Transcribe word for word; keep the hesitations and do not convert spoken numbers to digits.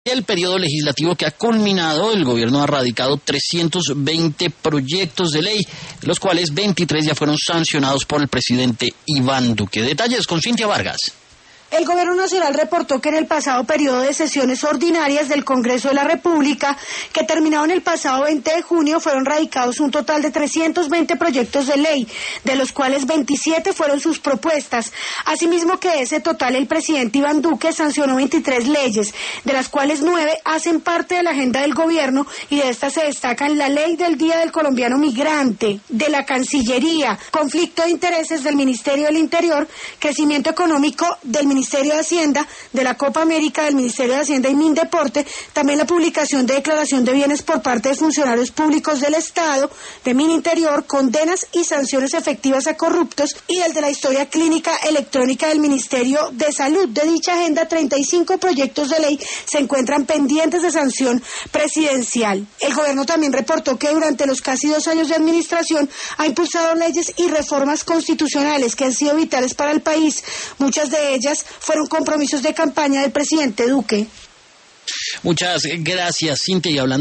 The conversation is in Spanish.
el periodo legislativo que ha culminado, el gobierno ha radicado trescientos veinte proyectos de ley, de los cuales veintitrés ya fueron sancionados por el presidente Iván Duque. Detalles con Cintia Vargas. El Gobierno Nacional reportó que en el pasado periodo de sesiones ordinarias del Congreso de la República, que terminaron el pasado veinte de junio, fueron radicados un total de trescientos veinte proyectos de ley, de los cuales veintisiete fueron sus propuestas. Asimismo que de ese total el presidente Iván Duque sancionó veintitrés leyes, de las cuales nueve hacen parte de la agenda del Gobierno, y de estas se destacan la Ley del Día del Colombiano Migrante, de la Cancillería, conflicto de intereses del Ministerio del Interior, crecimiento económico del Ministerio Ministerio de Hacienda, de la Copa América del Ministerio de Hacienda y Mindeporte, también la publicación de declaración de bienes por parte de funcionarios públicos del Estado, de Mininterior, condenas y sanciones efectivas a corruptos, y el de la historia clínica electrónica del Ministerio de Salud. De dicha agenda, treinta y cinco proyectos de ley se encuentran pendientes de sanción presidencial. El gobierno también reportó que durante los casi dos años de administración ha impulsado leyes y reformas constitucionales que han sido vitales para el país. Muchas de ellas fueron compromisos de campaña del presidente Duque. Muchas gracias, Cintia. Y hablando